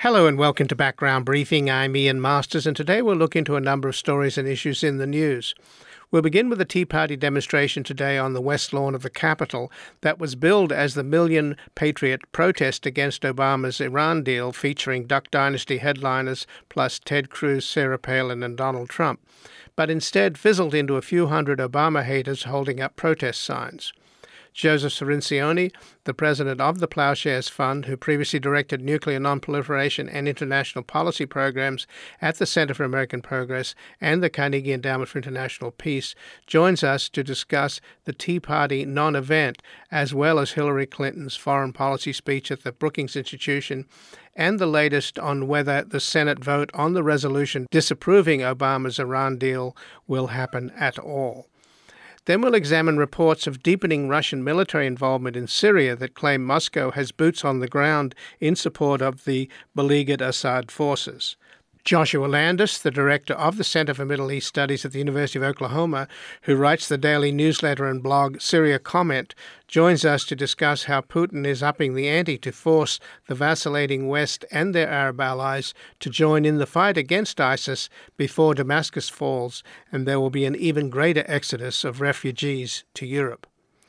Hello and welcome to Background Briefing. I'm Ian Masters, and today we'll look into a number of stories and issues in the news. We'll begin with the Tea Party demonstration today on the West Lawn of the Capitol that was billed as the Million Patriot protest against Obama's Iran deal, featuring Duck Dynasty headliners plus Ted Cruz, Sarah Palin and Donald Trump, but instead fizzled into a few hundred Obama haters holding up protest signs. Joseph Cirincione, the president of the Ploughshares Fund, who previously directed nuclear nonproliferation and international policy programs at the Center for American Progress and the Carnegie Endowment for International Peace, joins us to discuss the Tea Party non-event, as well as Hillary Clinton's foreign policy speech at the Brookings Institution, and the latest on whether the Senate vote on the resolution disapproving Obama's Iran deal will happen at all. Then we'll examine reports of deepening Russian military involvement in Syria that claim Moscow has boots on the ground in support of the beleaguered Assad forces. Joshua Landis, the director of the Center for Middle East Studies at the University of Oklahoma, who writes the daily newsletter and blog Syria Comment, joins us to discuss how Putin is upping the ante to force the vacillating West and their Arab allies to join in the fight against ISIS before Damascus falls and there will be an even greater exodus of refugees to Europe.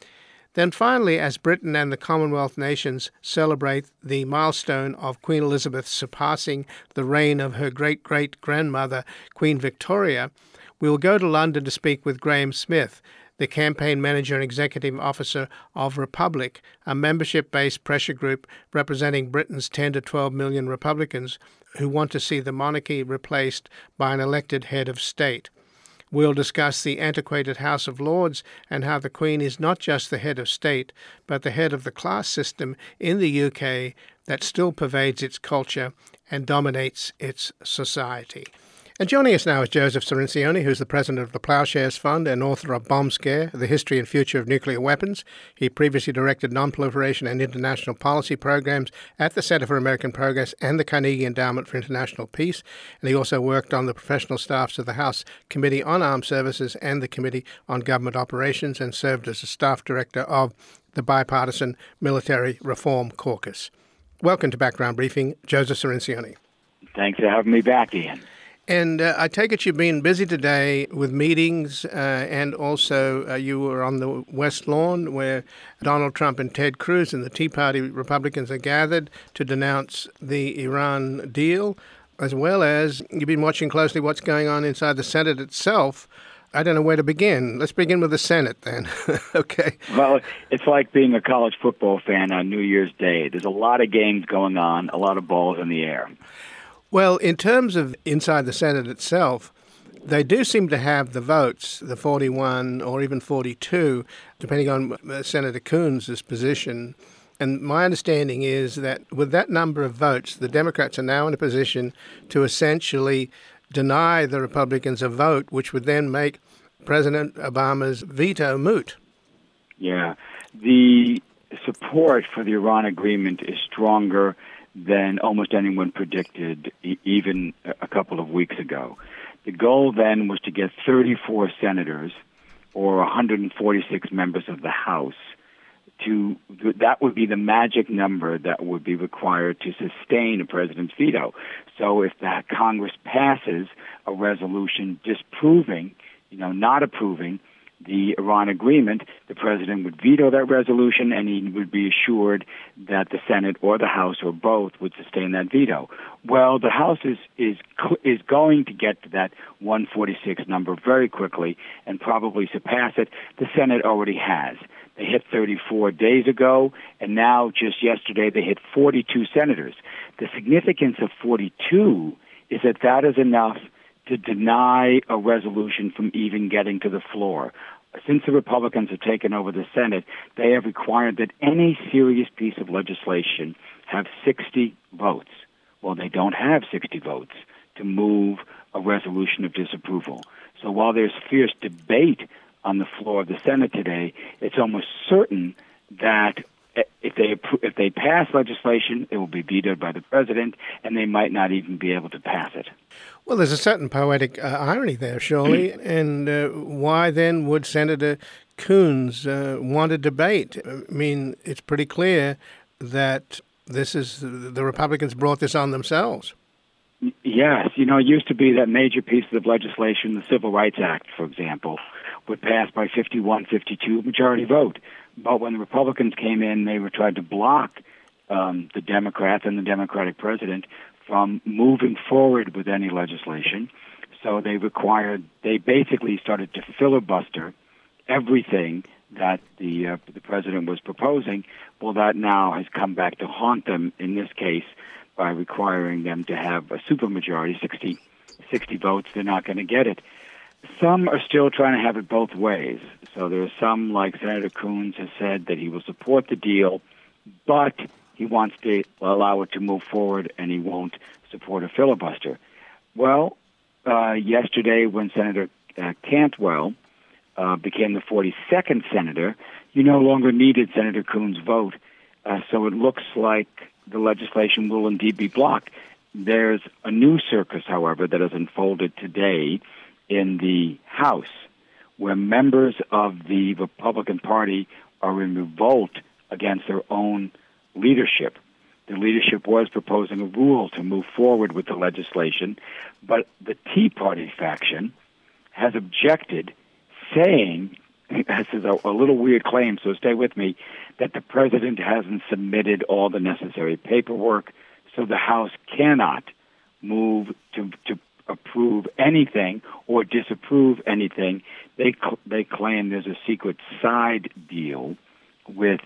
Then finally, as Britain and the Commonwealth nations celebrate the milestone of Queen Elizabeth surpassing the reign of her great-great-grandmother, Queen Victoria, we will go to London to speak with Graham Smith, the campaign manager and executive officer of Republic, a membership-based pressure group representing Britain's 10 to 12 million Republicans who want to see the monarchy replaced by an elected head of state. We'll discuss the antiquated House of Lords and how the Queen is not just the head of state, but the head of the class system in the UK that still pervades its culture and dominates its society. And joining us now is Joseph Cirincione, who's the president of the Ploughshares Fund and author of Bomb Scare, The History and Future of Nuclear Weapons. He previously directed nonproliferation and international policy programs at the Center for American Progress and the Carnegie Endowment for International Peace. And he also worked on the professional staffs of the House Committee on Armed Services and the Committee on Government Operations, and served as a staff director of the Bipartisan Military Reform Caucus. Welcome to Background Briefing, Joseph Cirincione. Thanks for having me back, Ian. And I take it you've been busy today with meetings, and also you were on the West Lawn where Donald Trump and Ted Cruz and the Tea Party Republicans are gathered to denounce the Iran deal, as well as you've been watching closely what's going on inside the Senate itself. I don't know where to begin. Let's begin with the Senate then. Okay. Well, it's like being a college football fan on New Year's Day. There's a lot of games going on, a lot of balls in the air. Well, in terms of inside the Senate itself, they do seem to have the votes, the 41 or even 42, depending on Senator Coons' position. And my understanding is that with that number of votes, the Democrats are now in a position to essentially deny the Republicans a vote, which would then make President Obama's veto moot. Yeah. The support for the Iran agreement is stronger than almost anyone predicted even a couple of weeks ago. The goal then was to get 34 senators or 146 members of the House. That would be the magic number that would be required to sustain a president's veto. So if that Congress passes a resolution disproving, not approving the Iran agreement, the president would veto that resolution, and he would be assured that the Senate or the House or both would sustain that veto. Well, the House is going to get to that 146 number very quickly and probably surpass it. The Senate already has. They hit 34 days ago, and now just yesterday they hit 42 senators. The significance of 42 is that is enough to deny a resolution from even getting to the floor. Since the Republicans have taken over the Senate, they have required that any serious piece of legislation have 60 votes. Well, they don't have 60 votes to move a resolution of disapproval. So while there's fierce debate on the floor of the Senate today, it's almost certain that if they pass legislation, it will be vetoed by the president, and they might not even be able to pass it. Well, there's a certain poetic irony there, surely. And why then would Senator Coons want a debate? I mean, it's pretty clear that this is the Republicans brought this on themselves. Yes. It used to be that major pieces of legislation, the Civil Rights Act, for example, would pass by 51-52 majority vote. But when the Republicans came in, they were trying to block the Democrats and the Democratic president from moving forward with any legislation. So they basically started to filibuster everything that the president was proposing. Well, that now has come back to haunt them in this case by requiring them to have a supermajority, 60 votes. They're not going to get it. Some are still trying to have it both ways. So there are some, like Senator Coons has said, that he will support the deal, but he wants to allow it to move forward and he won't support a filibuster. Well, yesterday when Senator Cantwell became the 42nd senator, you no longer needed Senator Coons' vote. So it looks like the legislation will indeed be blocked. There's a new circus, however, that has unfolded today in the House, where members of the Republican Party are in revolt against their own leadership. The leadership was proposing a rule to move forward with the legislation, but the Tea Party faction has objected, saying, this is a little weird claim, so stay with me, that the president hasn't submitted all the necessary paperwork, so the House cannot move to approve anything or disapprove anything. They claim there's a secret side deal with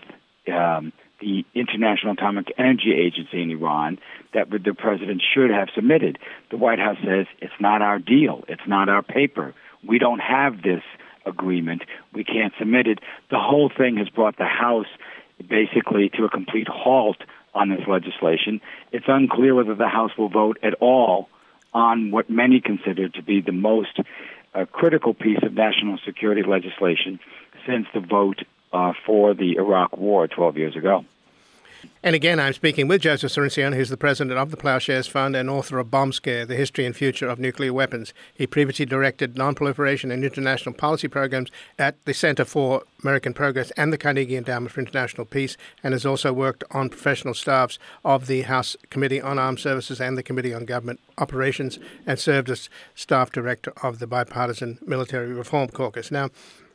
the International Atomic Energy Agency in Iran that the president should have submitted. The White House says it's not our deal. It's not our paper. We don't have this agreement. We can't submit it. The whole thing has brought the House basically to a complete halt on this legislation. It's unclear whether the House will vote at all on what many consider to be the most critical piece of national security legislation since the vote for the Iraq War 12 years ago. And again, I'm speaking with Joseph Cirincione, who's the president of the Ploughshares Fund and author of Bomb Scare, The History and Future of Nuclear Weapons. He previously directed nonproliferation and international policy programs at the Center for American Progress and the Carnegie Endowment for International Peace, and has also worked on professional staffs of the House Committee on Armed Services and the Committee on Government Operations, and served as staff director of the Bipartisan Military Reform Caucus. Now,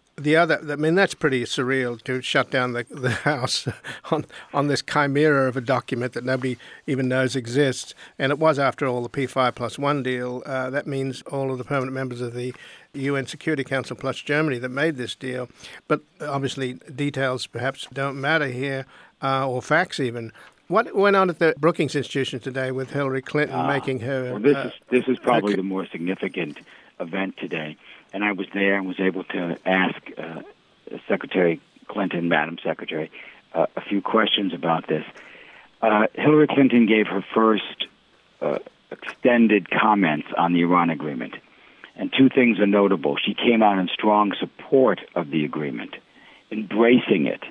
that's pretty surreal to shut down the House on this chimera of a document that nobody even knows exists. And it was, after all, the P5+1 deal. That means all of the permanent members of the UN Security Council plus Germany that made this deal. But obviously details perhaps don't matter here, or facts even. What went on at the Brookings Institution today with Hillary Clinton making her... Well, this is probably the more significant event today. And I was there and was able to ask Secretary Clinton, Madam Secretary, a few questions about this. Hillary Clinton gave her first extended comments on the Iran agreement. And two things are notable. She came out in strong support of the agreement, embracing it,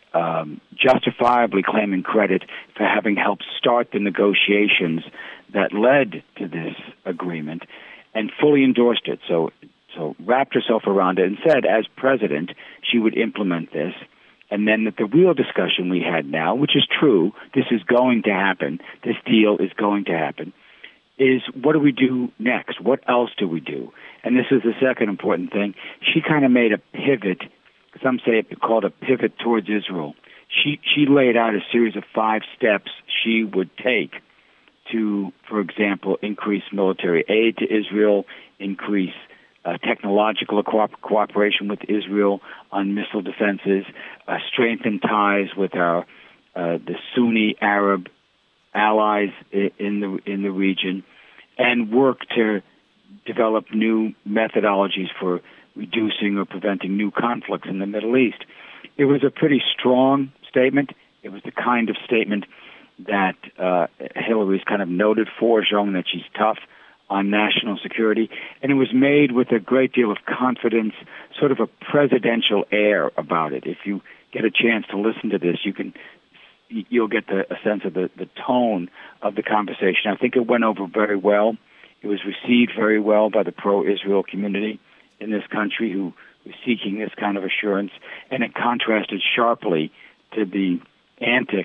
justifiably claiming credit for having helped start the negotiations that led to this agreement, and fully endorsed it. So wrapped herself around it and said, as president, she would implement this. And then that the real discussion we had now, which is true, this is going to happen, this deal is going to happen, is what do we do next? What else do we do? And this is the second important thing. She kind of made a pivot. Some say it called a pivot towards Israel. She laid out a series of 5 steps she would take to, for example, increase military aid to Israel, increase technological cooperation with Israel on missile defenses, strengthen ties with the Sunni Arab allies in the region, and work to develop new methodologies for reducing or preventing new conflicts in the Middle East. It was a pretty strong statement. It was the kind of statement that Hillary's kind of noted for, showing that she's tough on national security, and it was made with a great deal of confidence, sort of a presidential air about it. If you get a chance to listen to this, you'll get a sense of the tone of the conversation. I think it went over very well. It was received very well by the pro-Israel community in this country who was seeking this kind of assurance, and it contrasted sharply to the antics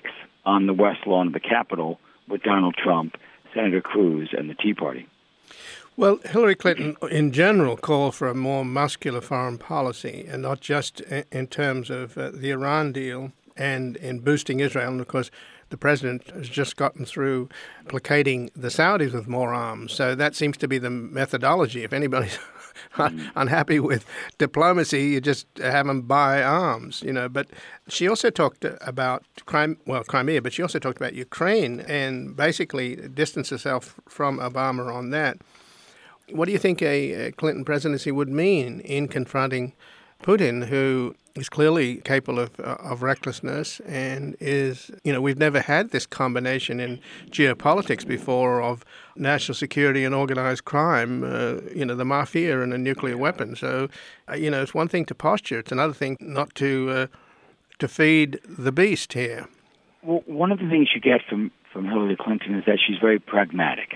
on the West Lawn of the Capitol with Donald Trump, Senator Cruz, and the Tea Party. Well, Hillary Clinton, in general, called for a more muscular foreign policy, and not just in terms of the Iran deal and in boosting Israel. And, of course, the president has just gotten through placating the Saudis with more arms. So that seems to be the methodology. If anybody's unhappy with diplomacy, you just have them buy arms, But she also talked about Crimea, but she also talked about Ukraine and basically distanced herself from Obama on that. What do you think a Clinton presidency would mean in confronting Putin, who is clearly capable of recklessness and is, we've never had this combination in geopolitics before of national security and organized crime, the mafia and a nuclear weapon. So, it's one thing to posture. It's another thing not to feed the beast here. Well, one of the things you get from Hillary Clinton is that she's very pragmatic.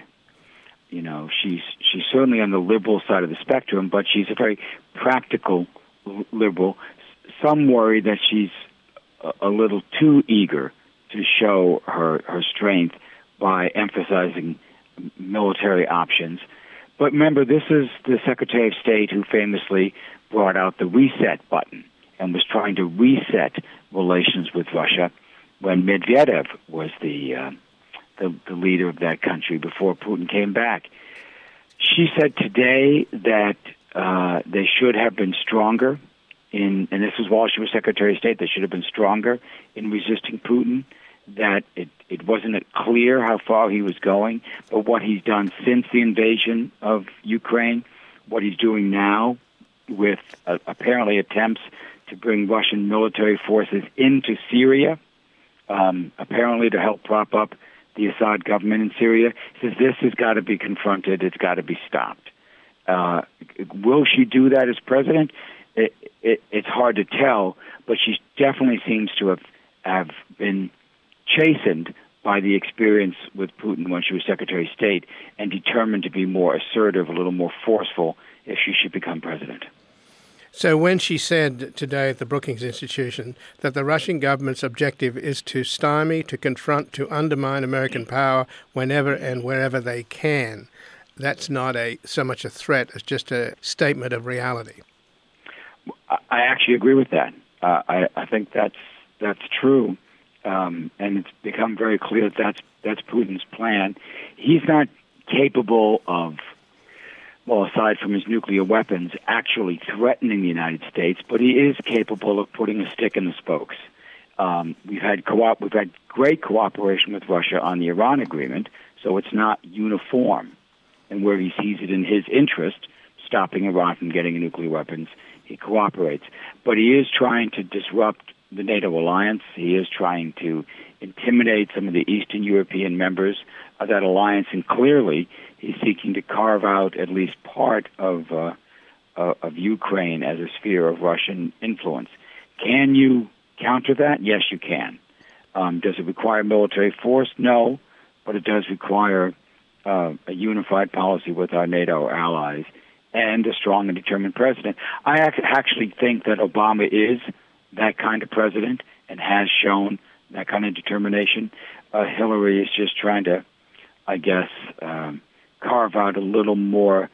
She's certainly on the liberal side of the spectrum, but she's a very practical liberal. Some worry that she's a little too eager to show her strength by emphasizing military options. But remember, this is the Secretary of State who famously brought out the reset button and was trying to reset relations with Russia when Medvedev was the leader of that country before Putin came back. She said today that they should have been stronger and this was while she was Secretary of State, they should have been stronger in resisting Putin, that it wasn't clear how far he was going, but what he's done since the invasion of Ukraine, what he's doing now with apparently attempts to bring Russian military forces into Syria, apparently to help prop up the Assad government in Syria, says this has got to be confronted, it's got to be stopped. Will she do that as president? It's hard to tell, but she definitely seems to have been chastened by the experience with Putin when she was Secretary of State and determined to be more assertive, a little more forceful if she should become president. So when she said today at the Brookings Institution that the Russian government's objective is to stymie, to confront, to undermine American power whenever and wherever they can, that's not so much a threat as just a statement of reality. I actually agree with that. I think that's true, and it's become very clear that that's Putin's plan. He's not capable of, well, aside from his nuclear weapons, actually threatening the United States, but he is capable of putting a stick in the spokes. We've had great cooperation with Russia on the Iran agreement, so it's not uniform. And where he sees it in his interest, stopping Iran from getting nuclear weapons, he cooperates. But he is trying to disrupt the NATO alliance. He is trying to intimidate some of the Eastern European members of that alliance, and clearly he's seeking to carve out at least part of Ukraine as a sphere of Russian influence. Can you counter that? Yes, you can. Does it require military force? No, but it does require a unified policy with our NATO allies and a strong and determined president. I actually think that Obama is that kind of president and has shown that kind of determination. Hillary is just trying to, I guess, carve out a little more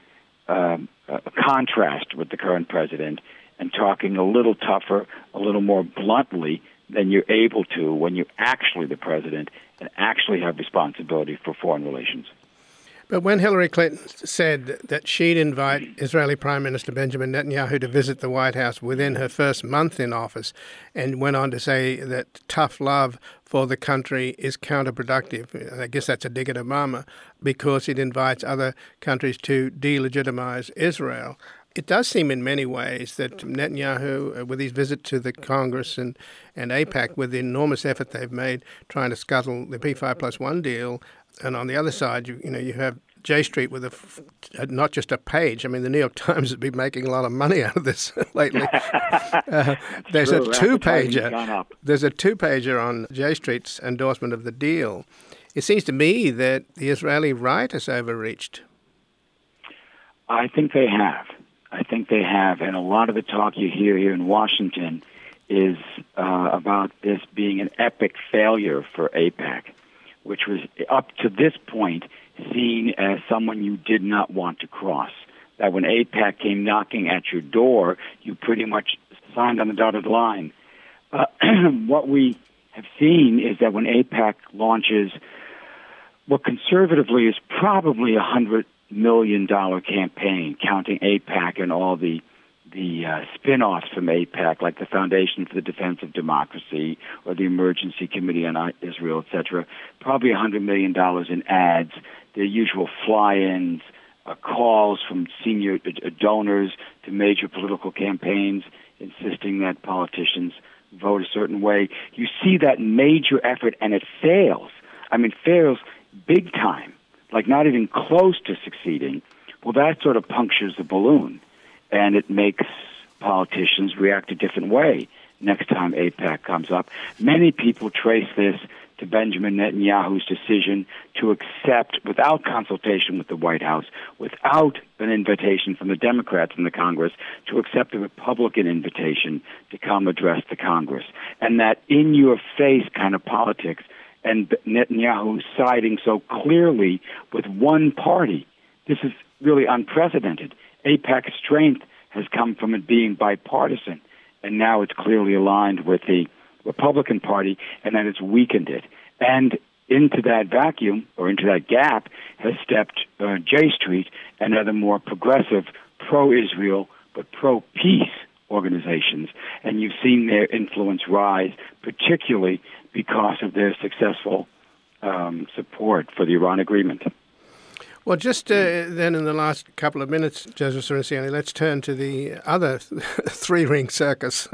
contrast with the current president and talking a little tougher, a little more bluntly than you're able to when you're actually the president and actually have responsibility for foreign relations. But when Hillary Clinton said that she'd invite Israeli Prime Minister Benjamin Netanyahu to visit the White House within her first month in office, and went on to say that tough love for the country is counterproductive, I guess that's a dig at Obama, because it invites other countries to delegitimize Israel. It does seem in many ways that Netanyahu, with his visit to the Congress and AIPAC, with the enormous effort they've made trying to scuttle the P5+1 deal, and on the other side, you have J Street with not just a page. I mean, the New York Times has been making a lot of money out of this lately. There's true. a two-pager. There's a two-pager on J Street's endorsement of the deal. It seems to me that the Israeli right has overreached. I think they have. And a lot of the talk you hear here in Washington is about this being an epic failure for AIPAC, which was up to this point seen as someone you did not want to cross. That when AIPAC came knocking at your door, you pretty much signed on the dotted line. What we have seen is that when AIPAC launches what conservatively is probably $100 million campaign, counting AIPAC and all the spin-offs from AIPAC, like the Foundation for the Defense of Democracy or the Emergency Committee on Israel, etc., probably $100 million in ads, the usual fly-ins, calls from senior donors to major political campaigns insisting that politicians vote a certain way. You see that major effort, and it fails. I mean, fails big time, like not even close to succeeding. Well, that sort of punctures the balloon, and it makes politicians react a different way next time AIPAC comes up. Many people trace this to Benjamin Netanyahu's decision to accept, without consultation with the White House, without an invitation from the Democrats in the Congress, to accept the Republican invitation to come address the Congress. And that in-your-face kind of politics, and Netanyahu siding so clearly with one party, this is really unprecedented. AIPAC's strength has come from it being bipartisan, and now it's clearly aligned with the Republican Party, and that it's weakened it. And into that vacuum, or into that gap, has stepped J Street and other more progressive, pro-Israel, but pro-peace organizations. And you've seen their influence rise, particularly because of their successful support for the Iran agreement. Well, just then in the last couple of minutes, Joseph Cirincione, let's turn to the other three-ring circus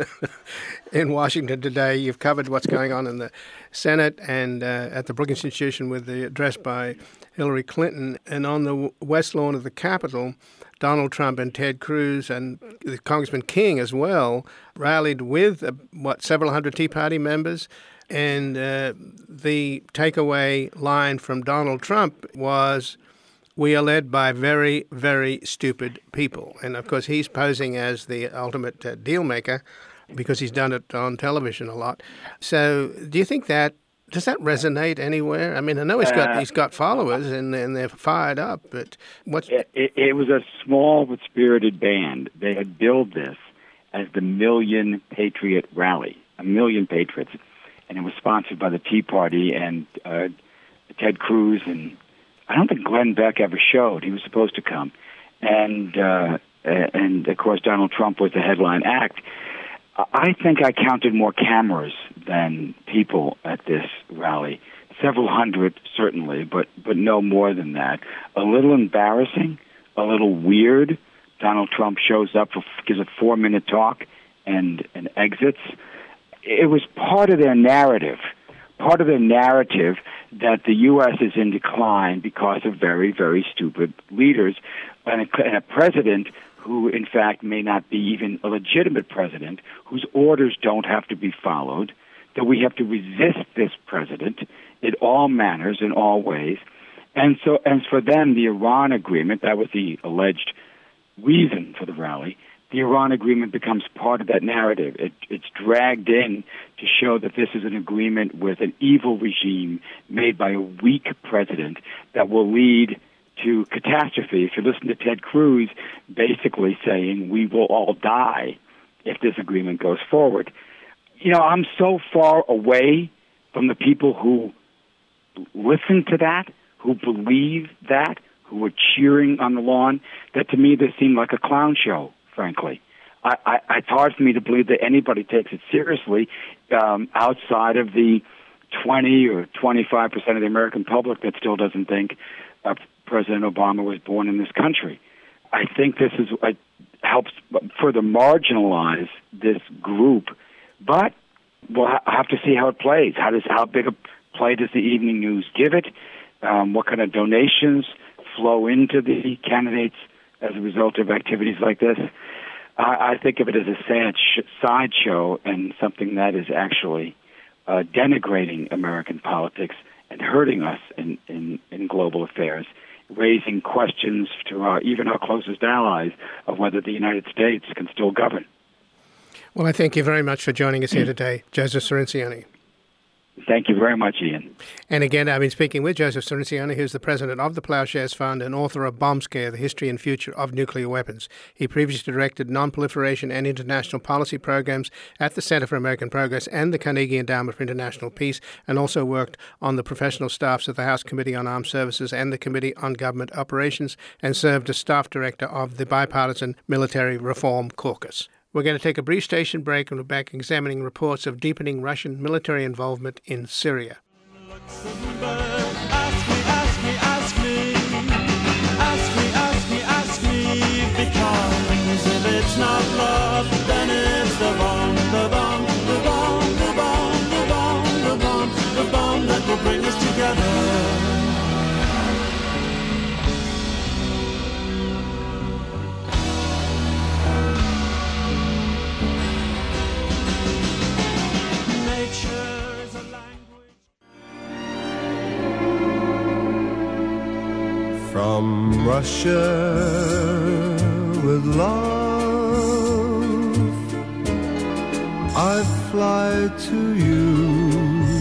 in Washington today. You've covered what's going on in the Senate and at the Brookings Institution with the address by Hillary Clinton. And on the West Lawn of the Capitol, Donald Trump and Ted Cruz and Congressman King as well rallied with, several hundred Tea Party members. And the takeaway line from Donald Trump was, "We are led by very, very stupid people." And, of course, he's posing as the ultimate deal maker because he's done it on television a lot. So do you think does that resonate anywhere? I mean, I know he's got followers and they're fired up, but what's... It was a small but spirited band. They had billed this as the Million Patriot Rally, 1 million patriots. And it was sponsored by the Tea Party and Ted Cruz, and I don't think Glenn Beck ever showed. He was supposed to come. And of course, Donald Trump was the headline act. I think I counted more cameras than people at this rally. Several hundred, certainly, but no more than that. A little embarrassing, a little weird. Donald Trump shows up, gives a 4-minute talk, and exits. It was part of their narrative that the U.S. is in decline because of very, very stupid leaders and a president who, in fact, may not be even a legitimate president, whose orders don't have to be followed, that we have to resist this president in all manners, in all ways. And so, and for them, the Iran agreement, that was the alleged reason for the rally, the Iran agreement becomes part of that narrative. It's dragged in to show that this is an agreement with an evil regime made by a weak president that will lead to catastrophe. If you listen to Ted Cruz basically saying we will all die if this agreement goes forward. You know, I'm so far away from the people who listen to that, who believe that, who are cheering on the lawn, that to me this seemed like a clown show. Frankly, it's hard for me to believe that anybody takes it seriously outside of the 20 or 25% of the American public that still doesn't think President Obama was born in this country. I think this helps further marginalize this group, but we'll have to see how it plays. How big a play does the Evening News give it? What kind of donations flow into the candidates as a result of activities like this? I think of it as a sad sideshow and something that is actually denigrating American politics and hurting us in global affairs, raising questions to even our closest allies of whether the United States can still govern. Well, I thank you very much for joining us here today, Joseph Cirincione. Thank you very much, Ian. And again, I've been speaking with Joseph Cirincione, who's the president of the Ploughshares Fund and author of Bomb Scare, The History and Future of Nuclear Weapons. He previously directed non-proliferation and international policy programs at the Center for American Progress and the Carnegie Endowment for International Peace, and also worked on the professional staffs of the House Committee on Armed Services and the Committee on Government Operations, and served as staff director of the Bipartisan Military Reform Caucus. We're going to take a brief station break and we're back examining reports of deepening Russian military involvement in Syria. Because if it's not love, then it's the bomb that will bring us together. From Russia with love, I fly to you,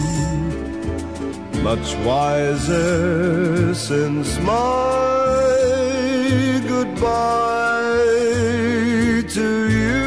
much wiser since my goodbye to you.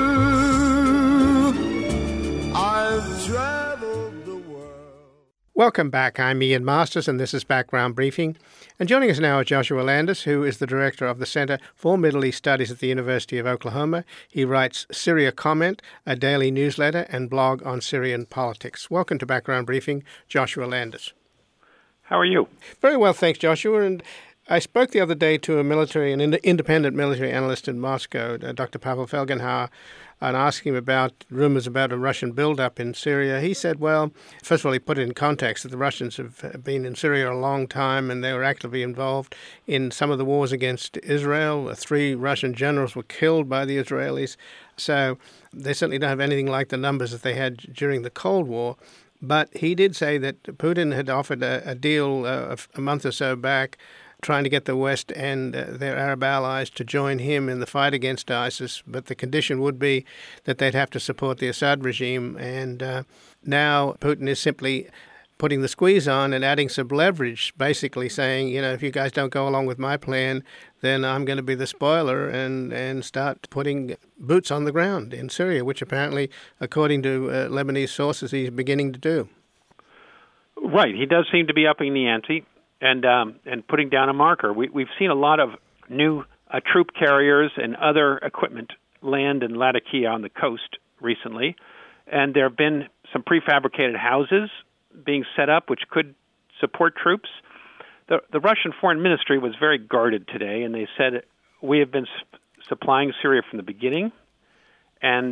I've traveled the world. Welcome back. I'm Ian Masters, and this is Background Briefing. And joining us now is Joshua Landis, who is the director of the Center for Middle East Studies at the University of Oklahoma. He writes Syria Comment, a daily newsletter and blog on Syrian politics. Welcome to Background Briefing, Joshua Landis. How are you? Very well, thanks, Joshua. And I spoke the other day to an independent military analyst in Moscow, Dr. Pavel Felgenhauer, and asking him about rumors about a Russian buildup in Syria. He said, well, first of all, he put it in context that the Russians have been in Syria a long time and they were actively involved in some of the wars against Israel. 3 Russian generals were killed by the Israelis. So they certainly don't have anything like the numbers that they had during the Cold War. But he did say that Putin had offered a deal a month or so back, trying to get the West and their Arab allies to join him in the fight against ISIS, but the condition would be that they'd have to support the Assad regime. And now Putin is simply putting the squeeze on and adding some leverage, basically saying, if you guys don't go along with my plan, then I'm going to be the spoiler and start putting boots on the ground in Syria, which apparently, according to Lebanese sources, he's beginning to do. Right. He does seem to be upping the ante and putting down a marker. We've seen a lot of new troop carriers and other equipment land in Latakia on the coast recently, and there have been some prefabricated houses being set up which could support troops. The Russian Foreign Ministry was very guarded today, and they said, we have been supplying Syria from the beginning, and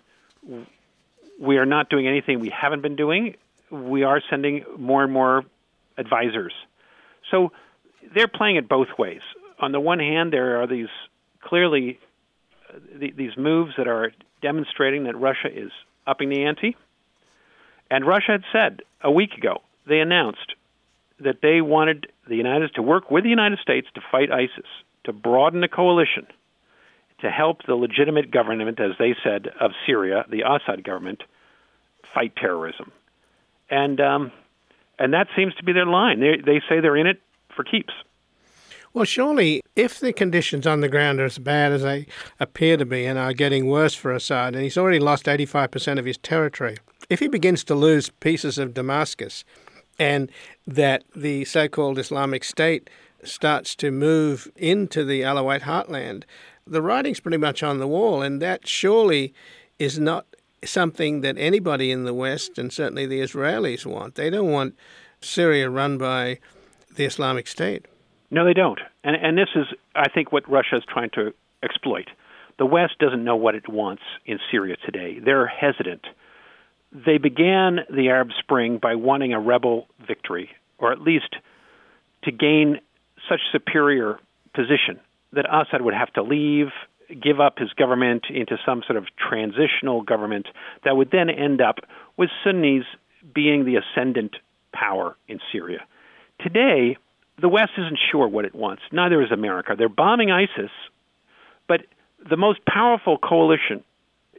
we are not doing anything we haven't been doing. We are sending more and more advisors. So they're playing it both ways. On the one hand, there are these clearly these moves that are demonstrating that Russia is upping the ante. And Russia had said a week ago, they announced that they wanted the United States to work with the United States to fight ISIS, to broaden the coalition, to help the legitimate government, as they said, of Syria, the Assad government, fight terrorism. And that seems to be their line. They say they're in it for keeps. Well, surely, if the conditions on the ground are as bad as they appear to be and are getting worse for Assad, and he's already lost 85% of his territory, if he begins to lose pieces of Damascus and that the so-called Islamic State starts to move into the Alawite heartland, the writing's pretty much on the wall, and that surely is not something that anybody in the West, and certainly the Israelis, want. They don't want Syria run by the Islamic State. No, they don't. And this is, I think, what Russia is trying to exploit. The West doesn't know what it wants in Syria today. They're hesitant. They began the Arab Spring by wanting a rebel victory, or at least to gain such superior position that Assad would have to leave, give up his government into some sort of transitional government that would then end up with Sunnis being the ascendant power in Syria. Today, the West isn't sure what it wants. Neither is America. They're bombing ISIS, but the most powerful coalition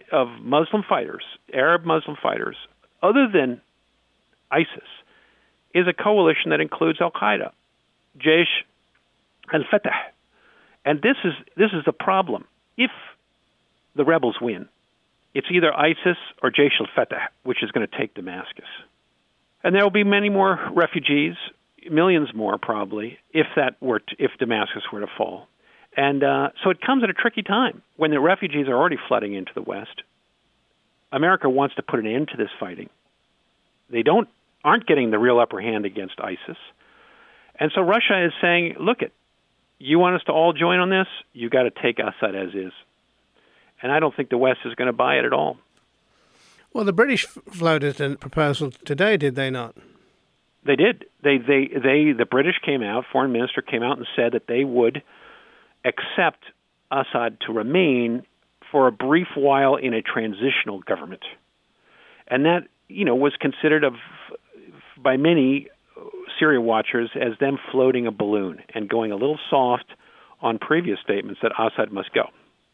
of Muslim fighters, Arab Muslim fighters, other than ISIS, is a coalition that includes Al-Qaeda, Jaish al-Fatah. And this is the problem. If the rebels win, it's either ISIS or Jaish al-Fatah, which is going to take Damascus. And there will be many more refugees, millions more probably, if Damascus were to fall. And so it comes at a tricky time when the refugees are already flooding into the West. America wants to put an end to this fighting. They aren't getting the real upper hand against ISIS. And so Russia is saying, look, you want us to all join on this? You got to take Assad as is. And I don't think the West is going to buy it at all. Well, the British floated a proposal today, did they not? They did. The British came out, foreign minister came out and said that they would accept Assad to remain for a brief while in a transitional government. And that, was considered by many Syria watchers as them floating a balloon and going a little soft on previous statements that Assad must go.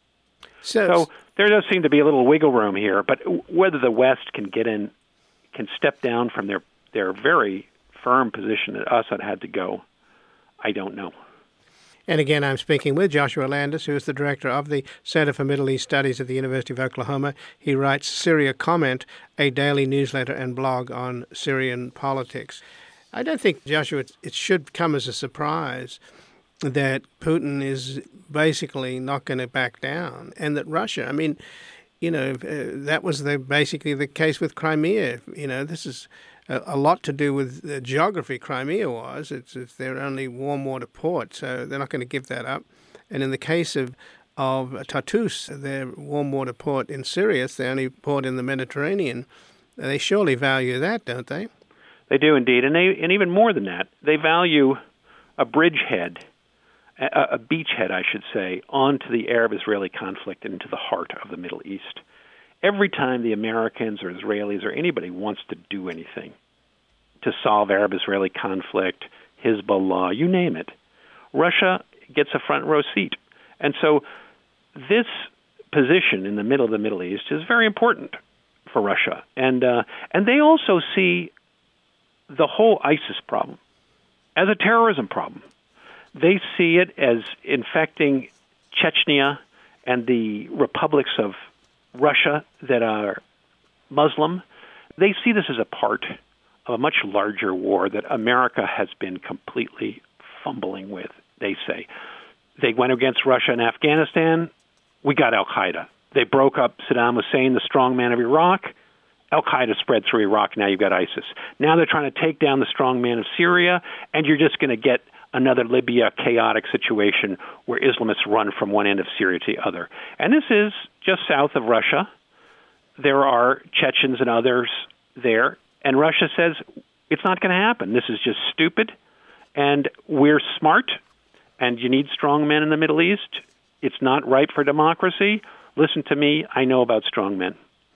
So there does seem to be a little wiggle room here, but whether the West can step down from their very firm position that Assad had to go, I don't know. And again, I'm speaking with Joshua Landis, who is the director of the Center for Middle East Studies at the University of Oklahoma. He writes Syria Comment, a daily newsletter and blog on Syrian politics. I don't think, Joshua, it should come as a surprise that Putin is basically not going to back down, and that Russia, that was basically the case with Crimea. This is a lot to do with the geography. Crimea was. It's their only warm water port, so they're not going to give that up. And in the case of Tartus, their warm water port in Syria, it's the only port in the Mediterranean. They surely value that, don't they? They do indeed, and even more than that, they value a bridgehead, a beachhead, I should say, onto the Arab-Israeli conflict and into the heart of the Middle East. Every time the Americans or Israelis or anybody wants to do anything to solve Arab-Israeli conflict, Hezbollah, you name it, Russia gets a front row seat. And so this position in the middle of the Middle East is very important for Russia. And they also see the whole ISIS problem as a terrorism problem. They see it as infecting Chechnya and the republics of Russia that are Muslim. They see this as a part of a much larger war that America has been completely fumbling with, they say. They went against Russia in Afghanistan. We got Al-Qaeda. They broke up Saddam Hussein, the strongman of Iraq. Al-Qaeda spread through Iraq. Now you've got ISIS. Now they're trying to take down the strongman of Syria, and you're just going to get another Libya chaotic situation where Islamists run from one end of Syria to the other. And this is just south of Russia. There are Chechens and others there. And Russia says, it's not going to happen. This is just stupid. And we're smart. And you need strong men in the Middle East. It's not ripe for democracy. Listen to me. I know about strong men.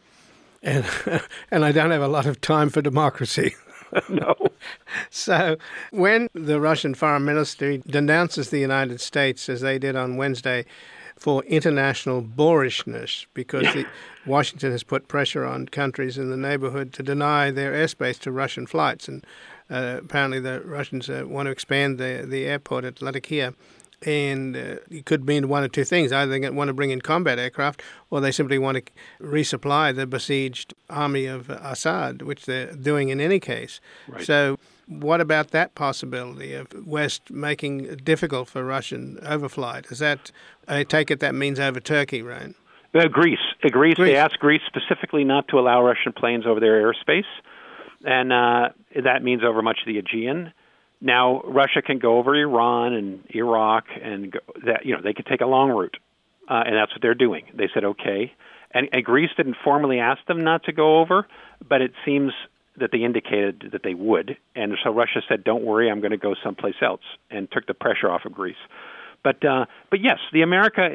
And I don't have a lot of time for democracy. No. So when the Russian foreign ministry denounces the United States, as they did on Wednesday, for international boorishness, because Washington has put pressure on countries in the neighborhood to deny their airspace to Russian flights, and apparently the Russians want to expand the airport at Latakia. And it could mean one of two things. Either they want to bring in combat aircraft, or they simply want to resupply the besieged army of Assad, which they're doing in any case. Right. So what about that possibility of West making it difficult for Russian overflight? Is that, I take it that means over Turkey, right? Greece. They asked Greece specifically not to allow Russian planes over their airspace, and that means over much of the Aegean. Now, Russia can go over Iran and Iraq, and they could take a long route, and that's what they're doing. They said, okay. And Greece didn't formally ask them not to go over, but it seems that they indicated that they would. And so Russia said, don't worry, I'm going to go someplace else, and took the pressure off of Greece. But yes, America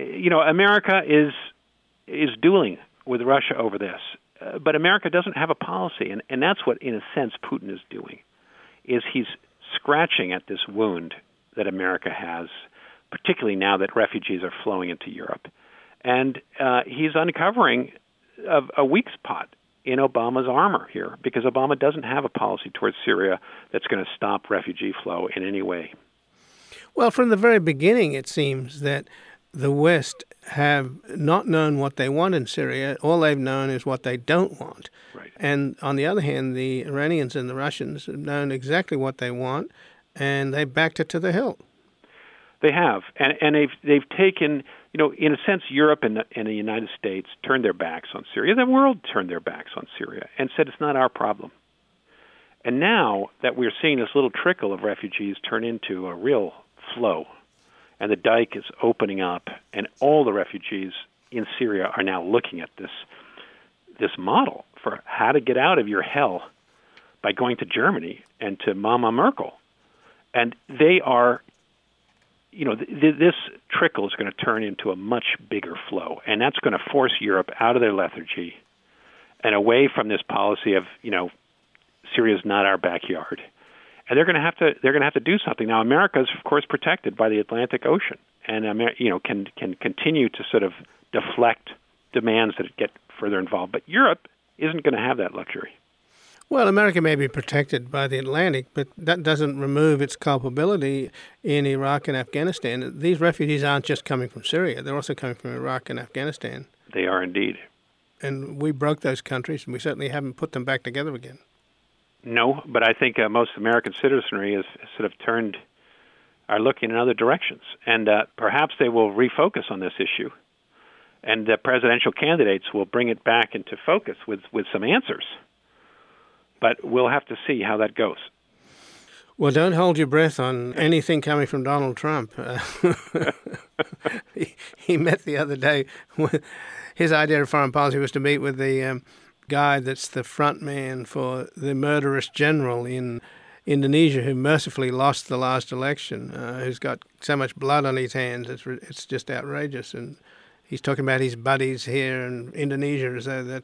is dueling with Russia over this. But America doesn't have a policy, and that's what, in a sense, Putin is doing, is he's scratching at this wound that America has, particularly now that refugees are flowing into Europe. And he's uncovering a weak spot in Obama's armor here, because Obama doesn't have a policy towards Syria that's going to stop refugee flow in any way. Well, from the very beginning, it seems that the West have not known what they want in Syria. All they've known is what they don't want. Right. And on the other hand, the Iranians and the Russians have known exactly what they want, and they backed it to the hilt. They have, and they've taken, in a sense, Europe and the United States turned their backs on Syria. The world turned their backs on Syria and said it's not our problem. And now that we're seeing this little trickle of refugees turn into a real flow, and the dike is opening up, and all the refugees in Syria are now looking at this model for how to get out of your hell by going to Germany and to Mama Merkel. And they are, this trickle is going to turn into a much bigger flow, and that's going to force Europe out of their lethargy and away from this policy of, Syria's not our backyard. And they're going to have to do something. Now, America is, of course, protected by the Atlantic Ocean, and can continue to sort of deflect demands that get further involved. But Europe isn't going to have that luxury. Well, America may be protected by the Atlantic, but that doesn't remove its culpability in Iraq and Afghanistan. These refugees aren't just coming from Syria. They're also coming from Iraq and Afghanistan. They are indeed. And we broke those countries, and we certainly haven't put them back together again. No, but I think most American citizenry is sort of are looking in other directions. And perhaps they will refocus on this issue. And presidential candidates will bring it back into focus with some answers. But we'll have to see how that goes. Well, don't hold your breath on anything coming from Donald Trump. He met the other day. His idea of foreign policy was to meet with the guy that's the front man for the murderous general in Indonesia who mercifully lost the last election, who's got so much blood on his hands. It's just outrageous. And he's talking about his buddies here in Indonesia as though that,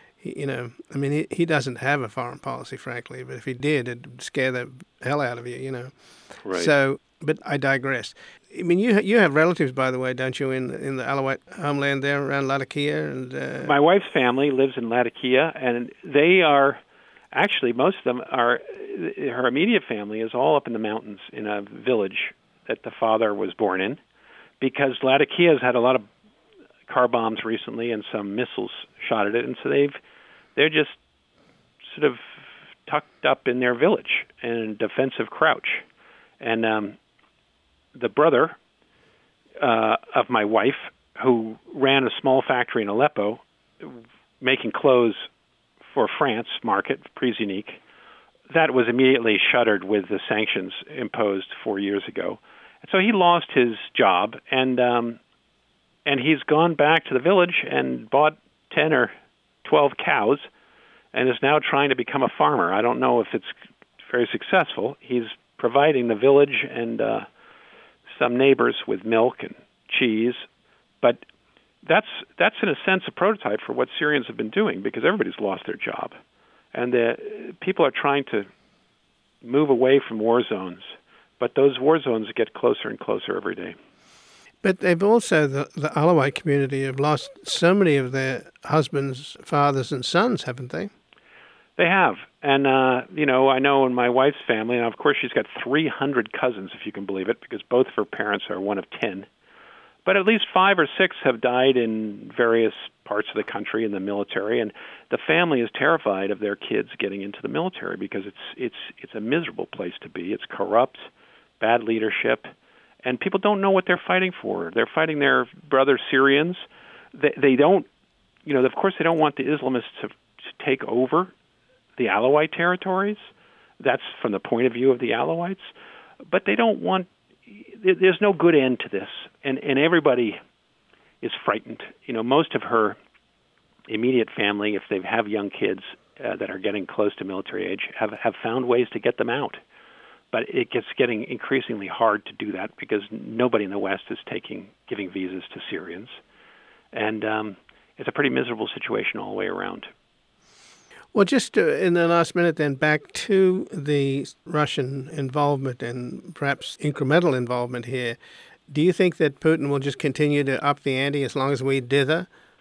he doesn't have a foreign policy, frankly, but if he did, it'd scare the hell out of you, Right. So, but I digress. I mean, you have relatives, by the way, don't you, in the Alawite homeland there around Latakia? And my wife's family lives in Latakia, and they are actually, most of them are. Her immediate family is all up in the mountains in a village that the father was born in, because Latakia has had a lot of car bombs recently and some missiles shot at it, and so they're just sort of tucked up in their village in a defensive crouch. And the brother of my wife, who ran a small factory in Aleppo, making clothes for France market, Prise-Unique, that was immediately shuttered with the sanctions imposed 4 years ago. And so he lost his job, and he's gone back to the village and bought 10 or 12 cows and is now trying to become a farmer. I don't know if it's very successful. He's providing the village and some neighbors with milk and cheese, but that's in a sense a prototype for what Syrians have been doing, because everybody's lost their job, and the people are trying to move away from war zones, but those war zones get closer and closer every day. But they've also, the Alawite community, have lost so many of their husbands, fathers, and sons, haven't they? They have. And, I know in my wife's family, and of course she's got 300 cousins, if you can believe it, because both of her parents are one of 10. But at least 5 or 6 have died in various parts of the country in the military, and the family is terrified of their kids getting into the military because it's a miserable place to be. It's corrupt, bad leadership, and people don't know what they're fighting for. They're fighting their brother Syrians. They don't, of course they don't want the Islamists to take over the Alawite territories. That's from the point of view of the Alawites. But they don't want, there's no good end to this. And everybody is frightened. Most of her immediate family, if they have young kids that are getting close to military age, have found ways to get them out. But it gets getting increasingly hard to do that because nobody in the West is giving visas to Syrians. And it's a pretty miserable situation all the way around. Well, just in the last minute then, back to the Russian involvement and perhaps incremental involvement here. Do you think that Putin will just continue to up the ante as long as we dither?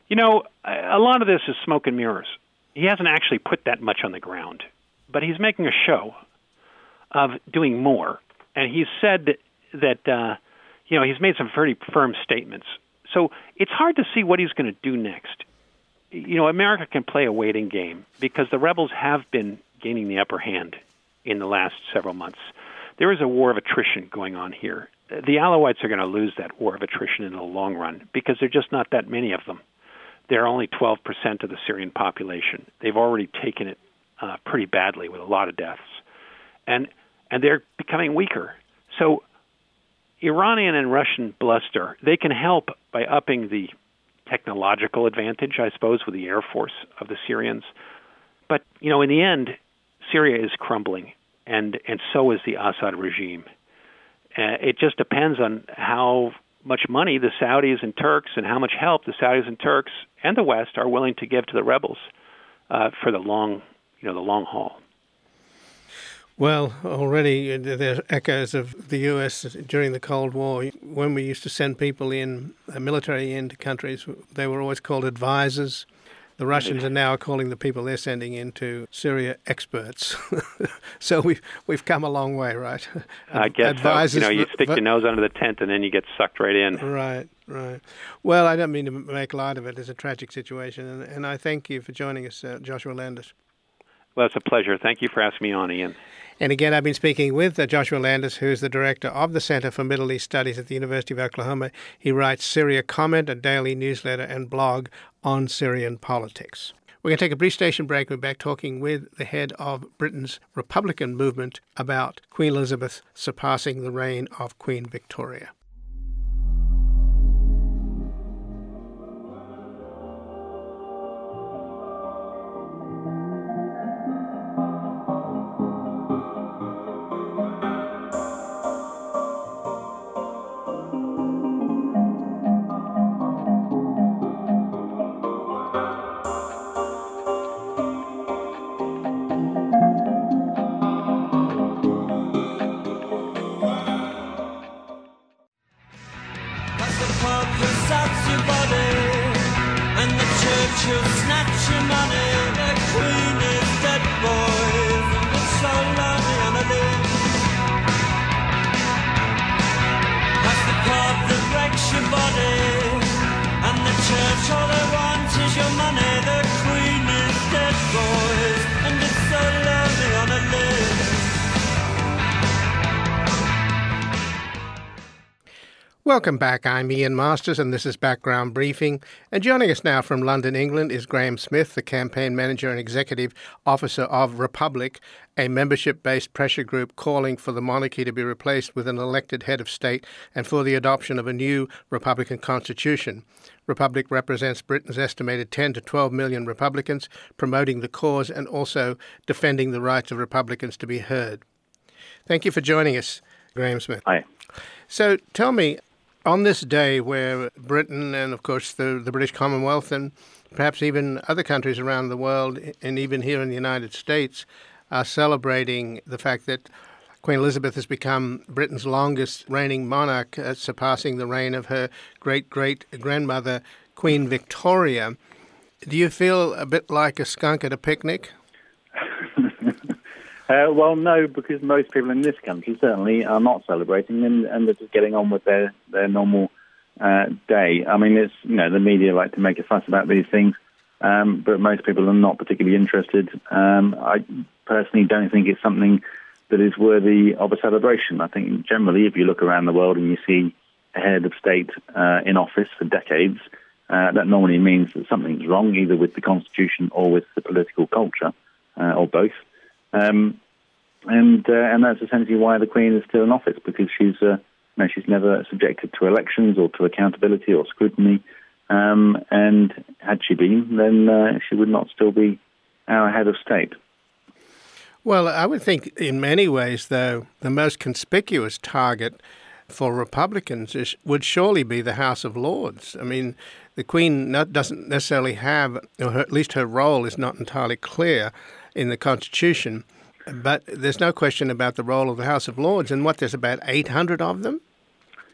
You know, a lot of this is smoke and mirrors. He hasn't actually put that much on the ground, but he's making a show of doing more. And he's said that he's made some very firm statements. So it's hard to see what he's going to do next. You know, America can play a waiting game because the rebels have been gaining the upper hand in the last several months. There is a war of attrition going on here. The Alawites are going to lose that war of attrition in the long run because there are just not that many of them. They're only 12% of the Syrian population. They've already taken it pretty badly with a lot of deaths. And they're becoming weaker. So Iranian and Russian bluster, they can help by upping the technological advantage, I suppose, with the air force of the Syrians. But, you know, in the end, Syria is crumbling, and so is the Assad regime. It just depends on how much money the Saudis and Turks and how much help the Saudis and Turks and the West are willing to give to the rebels for the long haul. Well, already there are echoes of the U.S. during the Cold War. When we used to send people in, military into countries, they were always called advisors. The Russians are now calling the people they're sending into Syria experts. So we've come a long way, right? I guess advisors, so. You stick your nose under the tent and then you get sucked right in. Right. Well, I don't mean to make light of it. It's a tragic situation. And I thank you for joining us, Joshua Landis. Well, it's a pleasure. Thank you for asking me on, Ian. And again, I've been speaking with Joshua Landis, who is the director of the Center for Middle East Studies at the University of Oklahoma. He writes Syria Comment, a daily newsletter and blog on Syrian politics. We're going to take a brief station break. We're back talking with the head of Britain's Republican movement about Queen Elizabeth surpassing the reign of Queen Victoria. Welcome back. I'm Ian Masters, and this is Background Briefing. And joining us now from London, England, is Graham Smith, the campaign manager and executive officer of Republic, a membership-based pressure group calling for the monarchy to be replaced with an elected head of state and for the adoption of a new Republican constitution. Republic represents Britain's estimated 10 to 12 million Republicans, promoting the cause and also defending the rights of Republicans to be heard. Thank you for joining us, Graham Smith. Hi. So tell me, on this day where Britain and, of course, the British Commonwealth and perhaps even other countries around the world and even here in the United States are celebrating the fact that Queen Elizabeth has become Britain's longest reigning monarch, surpassing the reign of her great-great-grandmother, Queen Victoria, do you feel a bit like a skunk at a picnic? Well, no, because most people in this country certainly are not celebrating and they're just getting on with their normal day. I mean, it's the media like to make a fuss about these things, but most people are not particularly interested. I personally don't think it's something that is worthy of a celebration. I think generally, if you look around the world and you see a head of state in office for decades, that normally means that something's wrong, either with the constitution or with the political culture, or both. And that's essentially why the Queen is still in office, because she's never subjected to elections or to accountability or scrutiny. And had she been, then she would not still be our head of state. Well, I would think in many ways, though, the most conspicuous target for Republicans would surely be the House of Lords. I mean, the Queen doesn't necessarily have, or at least her role is not entirely clear in the Constitution, but there's no question about the role of the House of Lords. And there's about 800 of them?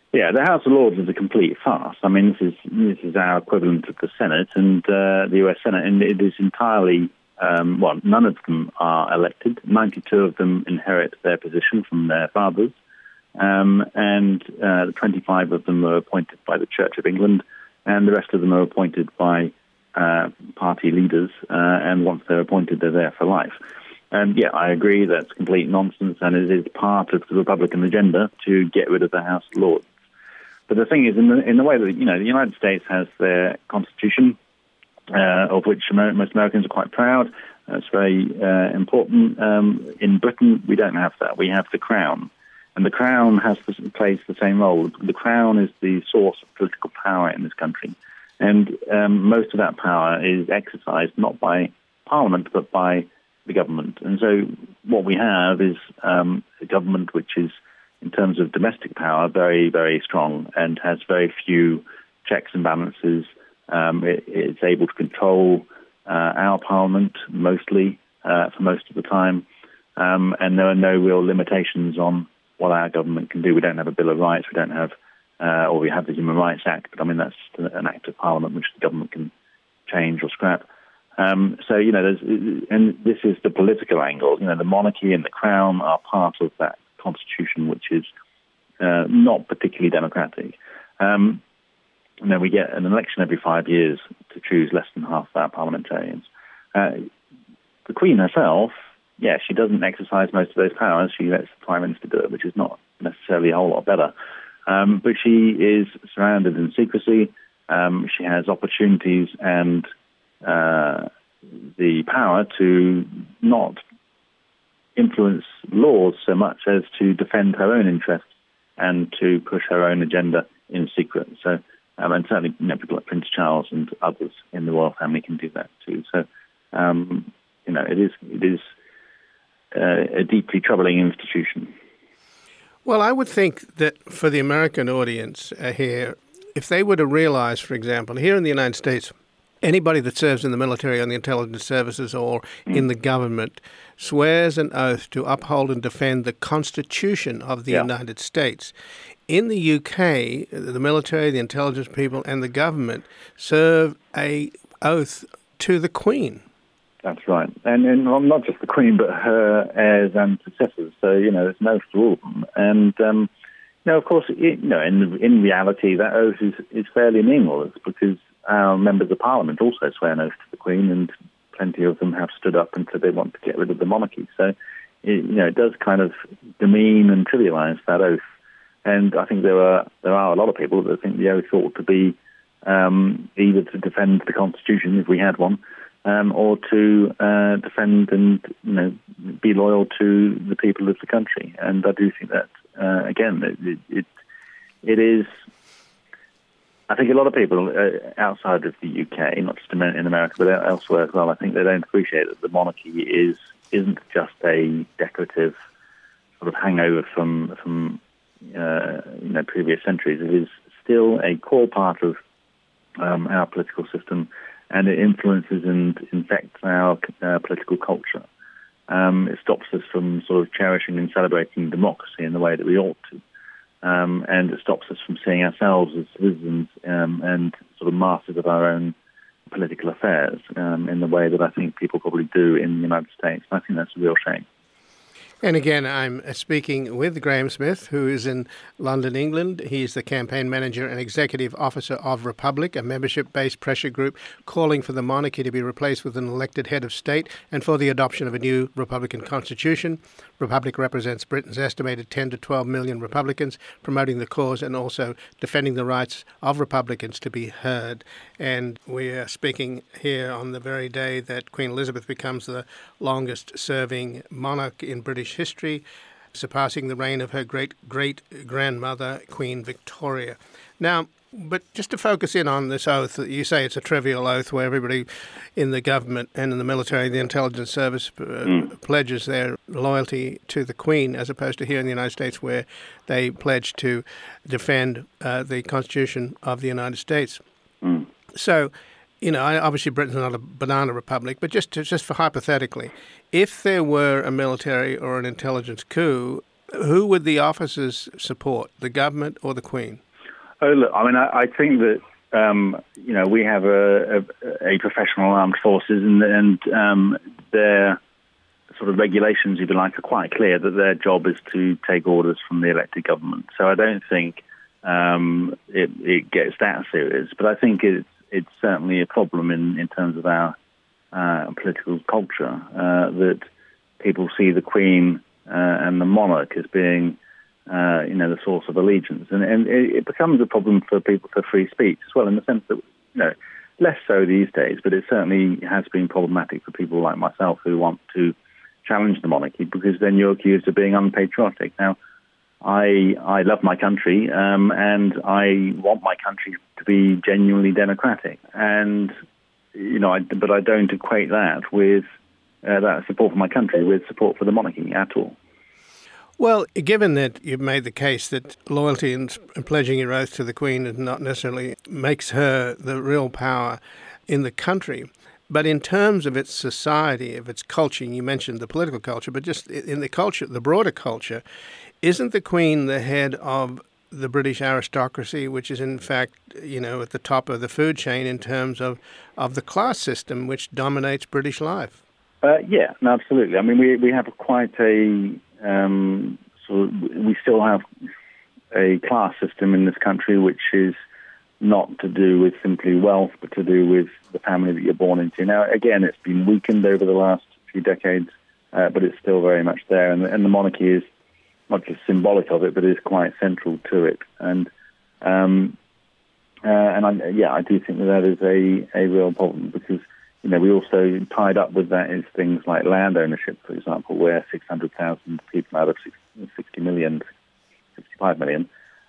Yeah, the House of Lords is a complete farce. I mean, this is our equivalent of the Senate and the U.S. Senate, and it is entirely, none of them are elected. 92 of them inherit their position from their fathers, and 25 of them are appointed by the Church of England, and the rest of them are appointed by party leaders, and once they're appointed, they're there for life. And yeah, I agree that's complete nonsense, and it is part of the Republican agenda to get rid of the House of Lords. But the thing is, in the way that, the United States has their Constitution, of which most Americans are quite proud. That's very important. In Britain, we don't have that. We have the Crown. And the Crown plays the same role. The Crown is the source of political power in this country. And most of that power is exercised not by Parliament, but by the government. And so what we have is a government which is, in terms of domestic power, very, very strong and has very few checks and balances. It's able to control our parliament mostly for most of the time, and there are no real limitations on what our government can do. We don't have a Bill of Rights. We don't have, or we have the Human Rights Act, but I mean that's an act of Parliament which the government can change or scrap. So and this is the political angle. The monarchy and the Crown are part of that Constitution, which is not particularly democratic. We get an election every 5 years to choose less than half of our parliamentarians. The Queen herself, she doesn't exercise most of those powers. She lets the Prime Minister do it, which is not necessarily a whole lot better. But she is surrounded in secrecy. She has opportunities and the power to not influence laws so much as to defend her own interests and to push her own agenda in secret. So, and certainly, people like Prince Charles and others in the royal family can do that too. So, it is a deeply troubling institution. Well, I would think that for the American audience here, if they were to realize, for example, here in the United States, anybody that serves in the military or the intelligence services or in the government swears an oath to uphold and defend the Constitution of the United States. In the UK, the military, the intelligence people, and the government serve an oath to the Queen. That's right. And not just the Queen, but her heirs and successors. So, there's an oath to all of them. And, of course, in reality, that oath is fairly meaningless because our members of Parliament also swear an oath to the Queen, and plenty of them have stood up and said they want to get rid of the monarchy. So, it does kind of demean and trivialise that oath. And I think there are a lot of people that think the oath ought to be either to defend the Constitution, if we had one, or to defend and be loyal to the people of the country. And I do think that again, it is. I think a lot of people outside of the UK, not just in America, but elsewhere as well, I think they don't appreciate that the monarchy isn't just a decorative sort of hangover from previous centuries. It is still a core part of our political system, and it influences and infects our political culture. It stops us from sort of cherishing and celebrating democracy in the way that we ought to. And it stops us from seeing ourselves as citizens and sort of masters of our own political affairs in the way that I think people probably do in the United States. I think that's a real shame. And again, I'm speaking with Graham Smith, who is in London, England. He is the campaign manager and executive officer of Republic, a membership-based pressure group calling for the monarchy to be replaced with an elected head of state and for the adoption of a new Republican constitution. Republic represents Britain's estimated 10 to 12 million Republicans, promoting the cause and also defending the rights of Republicans to be heard. And we are speaking here on the very day that Queen Elizabeth becomes the longest-serving monarch in British history, surpassing the reign of her great-great-grandmother, Queen Victoria. Now, but just to focus in on this oath, you say it's a trivial oath where everybody in the government and in the military, the intelligence service, pledges their loyalty to the Queen, as opposed to here in the United States where they pledge to defend the Constitution of the United States. So, obviously Britain's not a banana republic, but just for hypothetically, if there were a military or an intelligence coup, Who would the officers support, the government or the Queen? Oh, look, I mean, I think that, we have a professional armed forces and their sort of regulations, if you like, are quite clear that their job is to take orders from the elected government. So I don't think it gets that serious. But I think it's certainly a problem in terms of our political culture that people see the Queen and the monarch as being, the source of allegiance, and it becomes a problem for people for free speech as well, in the sense that, less so these days, but it certainly has been problematic for people like myself who want to challenge the monarchy, because then you're accused of being unpatriotic. Now, I love my country, and I want my country to be genuinely democratic, and but I don't equate that with that support for my country with support for the monarchy at all. Well, given that you've made the case that loyalty and pledging your oath to the Queen is not necessarily makes her the real power in the country, but in terms of its society, of its culture, you mentioned the political culture, but just in the culture, the broader culture, isn't the Queen the head of the British aristocracy, which is in fact, at the top of the food chain in terms of the class system which dominates British life? Yeah, no, absolutely. I mean, we have quite a we still have a class system in this country which is not to do with simply wealth, but to do with the family that you're born into. Now, again, it's been weakened over the last few decades, but it's still very much there. And the monarchy is not just symbolic of it, but is quite central to it. And I do think that is a real problem, because we also tied up with that is things like land ownership, for example, where 600,000 people out of 65 million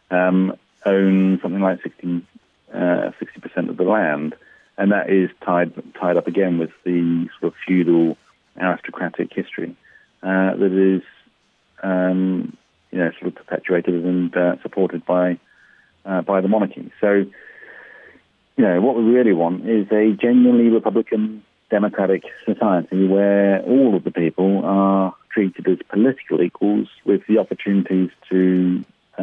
own something like 60% of the land, and that is tied up again with the sort of feudal aristocratic history that is sort of perpetuated and supported by the monarchy. So, what we really want is a genuinely Republican democratic society where all of the people are treated as political equals with the opportunities to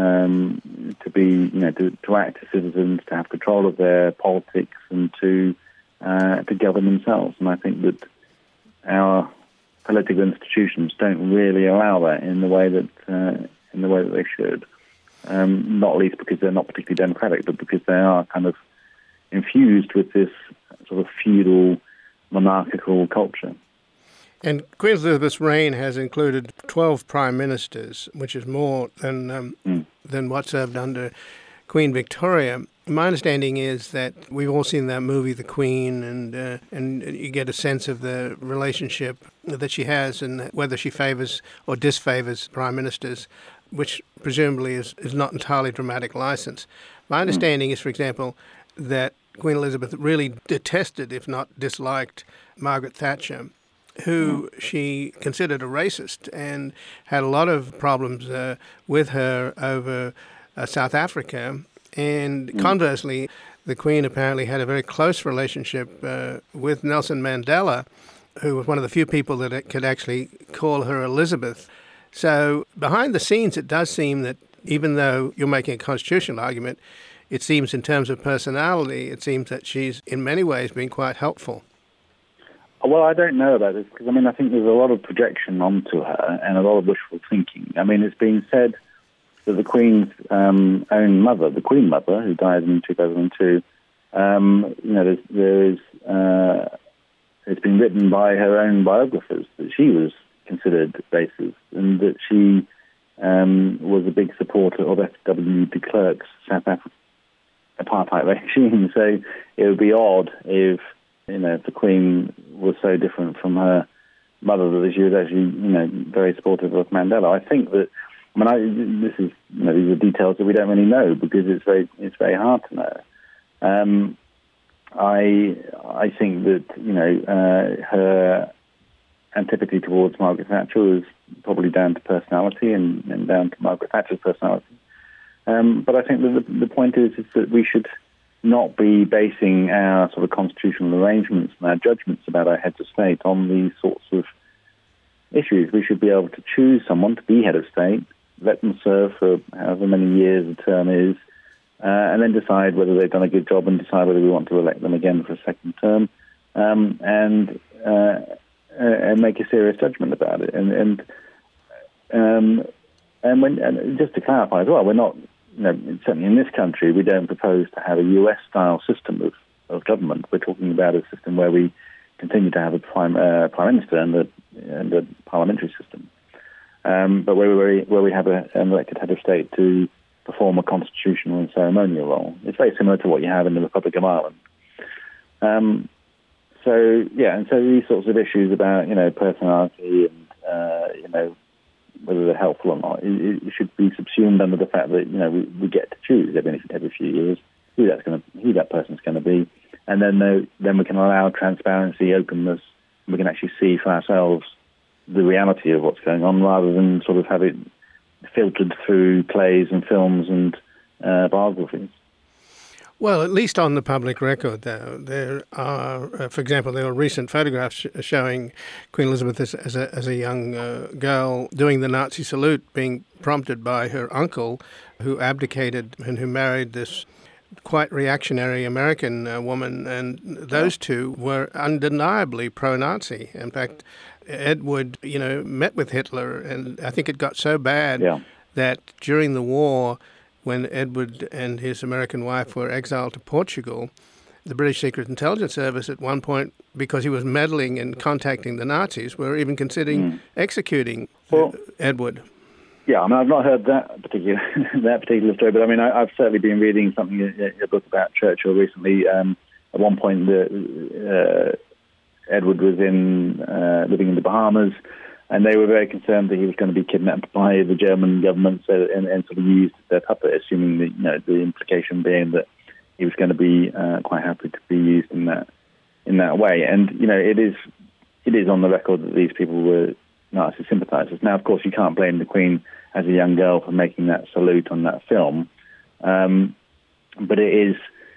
be, to act as citizens, to have control of their politics, and to govern themselves. And I think that our political institutions don't really allow that in the way that they should. Not least because they're not particularly democratic, but because they are kind of infused with this sort of feudal monarchical culture. And Queen Elizabeth's reign has included 12 prime ministers, which is more than what served under Queen Victoria. My understanding is that we've all seen that movie, The Queen, and you get a sense of the relationship that she has and whether she favours or disfavours prime ministers, which presumably is not entirely dramatic license. My understanding is, for example, that Queen Elizabeth really detested, if not disliked, Margaret Thatcher, who she considered a racist and had a lot of problems with her over South Africa. And conversely, the Queen apparently had a very close relationship with Nelson Mandela, who was one of the few people that could actually call her Elizabeth. So behind the scenes, it does seem that even though you're making a constitutional argument, it seems in terms of personality, it seems that she's in many ways been quite helpful. Well, I don't know about this, because I think there's a lot of projection onto her and a lot of wishful thinking. It's been said that the Queen's own mother, the Queen Mother, who died in 2002, it's been written by her own biographers that she was considered racist, and that she was a big supporter of F.W. de Klerk's South African apartheid regime. So it would be odd if the Queen was so different from her mother that she was actually very supportive of Mandela. I think that this is these are details that we don't really know, because it's very hard to know. I think that her antipathy towards Margaret Thatcher was probably down to personality and down to Margaret Thatcher's personality. But I think that the point is that we should not be basing our sort of constitutional arrangements and our judgments about our heads of state on these sorts of issues. We should be able to choose someone to be head of state let them serve for however many years the term is, and then decide whether they've done a good job and decide whether we want to elect them again for a second term, and make a serious judgment about it. And just to clarify as well, we're not, certainly in this country, we don't propose to have a US-style system of government. We're talking about a system where we continue to have a prime minister and a parliamentary system, but where we have an elected head of state to perform a constitutional and ceremonial role. It's very similar to what you have in the Republic of Ireland. So these sorts of issues about personality and whether they're helpful or not, it should be subsumed under the fact that we get to choose every few years who that person's going to be, and then we can allow transparency, openness, and we can actually see for ourselves the reality of what's going on, rather than sort of have it filtered through plays and films and biographies. Well, at least on the public record, though, there are, for example, there were recent photographs showing Queen Elizabeth as a young girl doing the Nazi salute, being prompted by her uncle, who abdicated and who married this quite reactionary American woman, and those two were undeniably pro-Nazi. In fact, Edward, met with Hitler, and I think it got so bad that during the war, when Edward and his American wife were exiled to Portugal, the British Secret Intelligence Service at one point, because he was meddling and contacting the Nazis, were even considering executing Edward. Yeah, I mean, I've not heard that particular story, but I mean, I've certainly been reading something, a book about Churchill recently. At one point, Edward was living in the Bahamas, and they were very concerned that he was going to be kidnapped by the German government, and sort of used their puppet, assuming that the implication being that he was going to be quite happy to be used in that way. And it is on the record that these people were Nazi sympathisers. Now, of course, you can't blame the Queen as a young girl for making that salute on that film, but it is,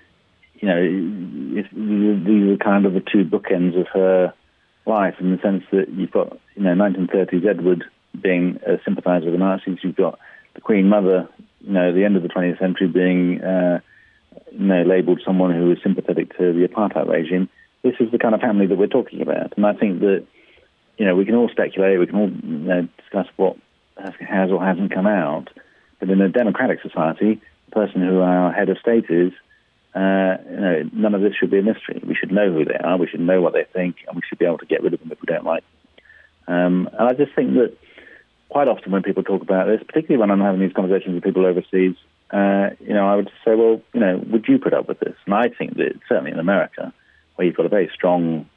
these are kind of the two bookends of her life, in the sense that you've got 1930s Edward being a sympathiser of the Nazis. You've got the Queen Mother, the end of the 20th century, being labelled someone who was sympathetic to the apartheid regime. This is the kind of family that we're talking about, and I think that we can all speculate, we can all discuss what has or hasn't come out, but in a democratic society, the person who our head of state is, none of this should be a mystery. We should know who they are, we should know what they think, and we should be able to get rid of them if we don't like them. And I just think that quite often when people talk about this, particularly when I'm having these conversations with people overseas, I would say, well, would you put up with this? And I think that certainly in America, where you've got a very strong,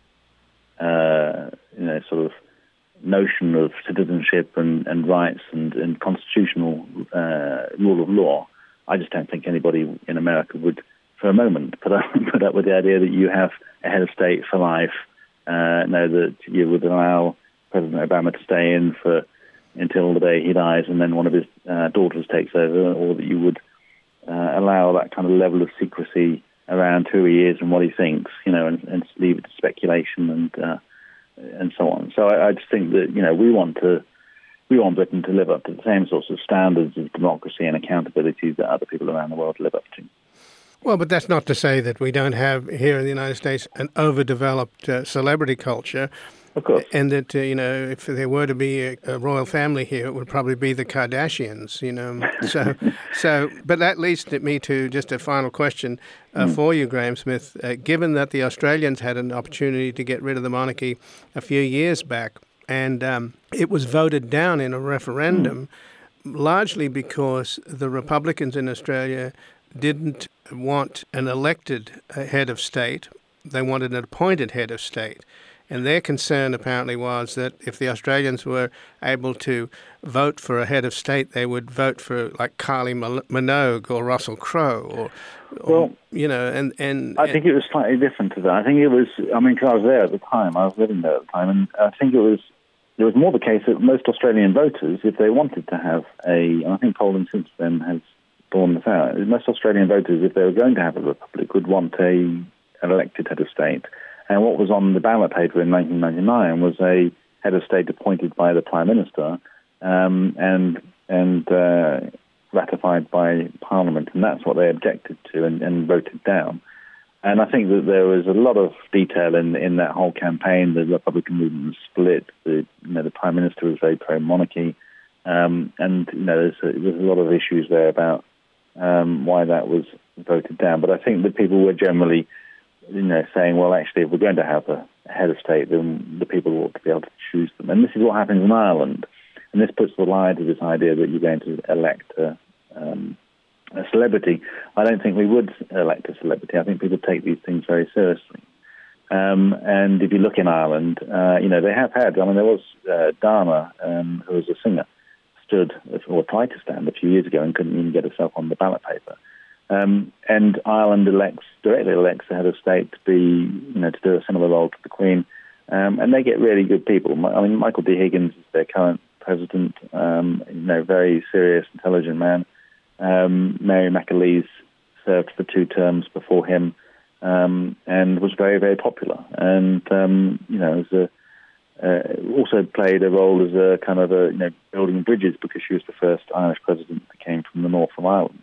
sort of notion of citizenship and rights and constitutional rule of law, I just don't think anybody in America would, for a moment, put up with the idea that you have a head of state for life, that you would allow President Obama to stay in until the day he dies, and then one of his daughters takes over, or that you would allow that kind of level of secrecy around who he is and what he thinks, and leave it to speculation and so on. So I just think that we want Britain to live up to the same sorts of standards of democracy and accountability that other people around the world live up to. Well, but that's not to say that we don't have here in the United States an overdeveloped celebrity culture. Of course. And that, if there were to be a royal family here, it would probably be the Kardashians, So, but that leads me to just a final question for you, Graham Smith. Given that the Australians had an opportunity to get rid of the monarchy a few years back, and it was voted down in a referendum, largely because the Republicans in Australia didn't want an elected head of state. They wanted an appointed head of state. And their concern apparently was that if the Australians were able to vote for a head of state, they would vote for like Kylie Minogue or Russell Crowe, I think it was slightly different to that. I think it was, because I was there at the time, I was living there at the time, and I think it was more the case that most Australian voters, if they wanted to have and I think polling since then has borne this out, most Australian voters, if they were going to have a republic, would want an elected head of state. And what was on the ballot paper in 1999 was a head of state appointed by the Prime Minister, and ratified by Parliament, and that's what they objected to and voted down. And I think that there was a lot of detail in that whole campaign. The Republican movement was split. The Prime Minister was very pro-monarchy, and there's a lot of issues there about why that was voted down. But I think that people were generally, saying, well, actually, if we're going to have a head of state, then the people ought to be able to choose them. And this is what happens in Ireland. And this puts the lie to this idea that you're going to elect a celebrity. I don't think we would elect a celebrity. I think people take these things very seriously. And if you look in Ireland, they have had, there was Dana, who was a singer, stood or tried to stand a few years ago and couldn't even get herself on the ballot paper. And Ireland directly elects the head of state to be, to do a similar role to the Queen. And they get really good people. Michael D. Higgins is their current president, very serious, intelligent man. Mary McAleese served for 2 terms before him, and was very, very popular. And, also played a role as a kind of building bridges, because she was the first Irish president that came from the north of Ireland.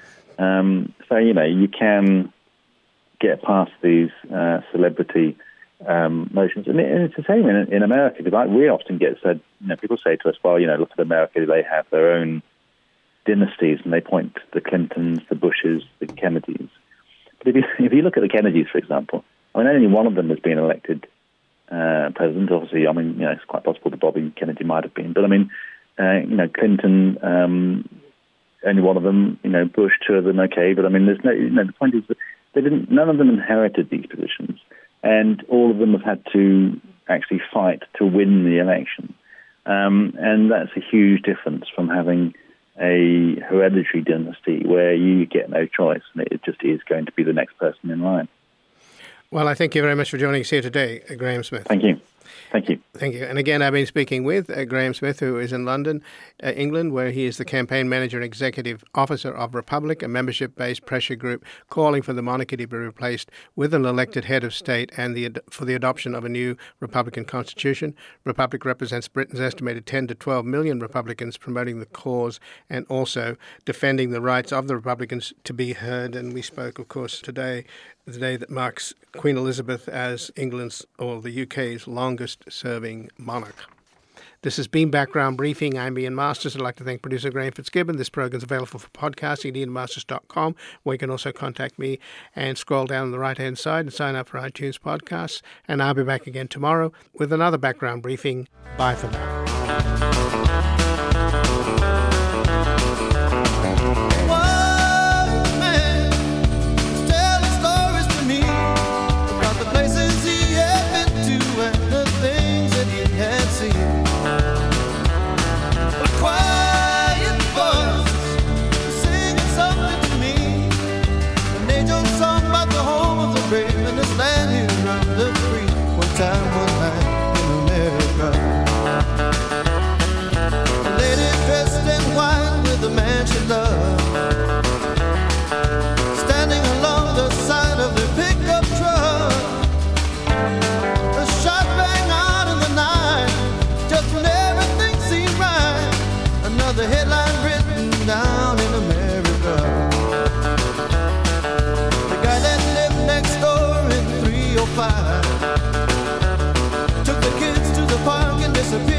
You can get past these celebrity notions. And it's the same in America, because we often get said, people say to us, well, look at America, they have their own dynasties, and they point to the Clintons, the Bushes, the Kennedys. But if you look at the Kennedys, for example, only one of them has been elected president. Obviously, it's quite possible that Bobby Kennedy might have been. But Clinton, only one of them. Bush, 2 of them, okay. But there's no. The point is that none of them inherited these positions, and all of them have had to actually fight to win the election. And that's a huge difference from having a hereditary dynasty where you get no choice, and it just is going to be the next person in line. Well, I thank you very much for joining us here today, Graham Smith. Thank you. Thank you. Thank you. And again, I've been speaking with Graham Smith, who is in London, England, where he is the campaign manager and executive officer of Republic, a membership-based pressure group calling for the monarchy to be replaced with an elected head of state and for the adoption of a new Republican constitution. Republic represents Britain's estimated 10 to 12 million Republicans promoting the cause and also defending the rights of the Republicans to be heard. And we spoke, of course, today, the day that marks Queen Elizabeth as England's or the UK's longest-serving monarch. This has been Background Briefing. I'm Ian Masters. I'd like to thank producer Graham Fitzgibbon. This program is available for podcasting at ianmasters.com, where you can also contact me and scroll down on the right-hand side and sign up for iTunes podcasts. And I'll be back again tomorrow with another Background Briefing. Bye for now. Time one night in America, a lady dressed in white with a man she loved, standing along the side of the pickup truck. A shot rang out in the night, just when everything seemed right. Another headline written down in America. The guy that lived next door in 305 park and disappear.